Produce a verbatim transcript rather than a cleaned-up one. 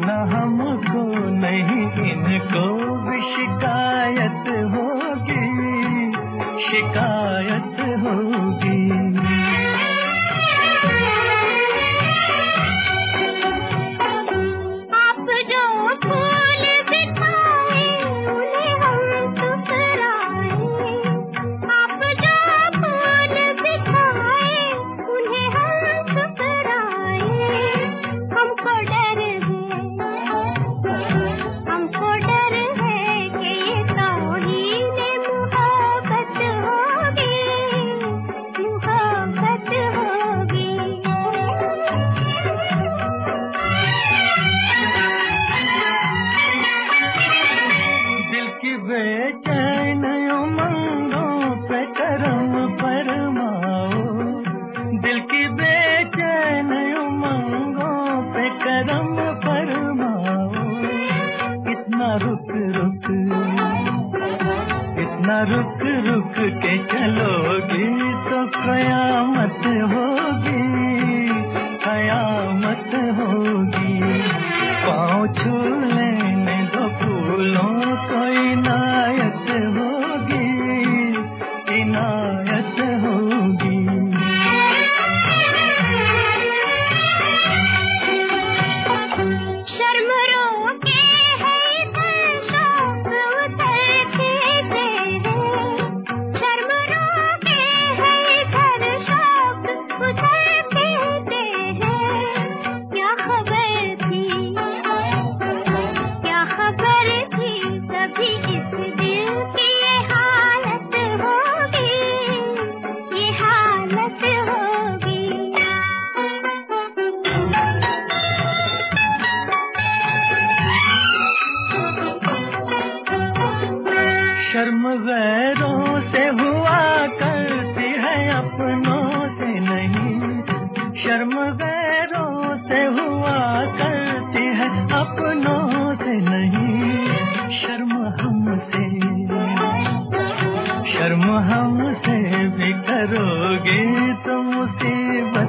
न हमको नहीं इनको भी शिकायत होगी, शिकायत होगी। बेचैन उमंगों पे करम फरमाओ, दिल की बेचैन उमंगों पे करम फरमाओ। इतना रुक रुक इतना रुक रुक के चलोगी तो कयामत होगी, कयामत होगी। पाँव छू लेने दो फूलों को, इनायत होगी, इनायत होगी। शर्म रोके है इधर शौक उतरते तेरे, शर्म रोके है इधर शौक उतरते तेरे। क्या खबर थी, क्या खबर थी कभी इस दिल की ये हालत होगी, ये हालत होगी। शर्म गैरों से हुआ करती है, अपनों से नहीं। शर्म गैरों से हुआ करती है, अपनों से नहीं। शर्म हमसे, शर्म हमसे भी करोगे तो मुसीबत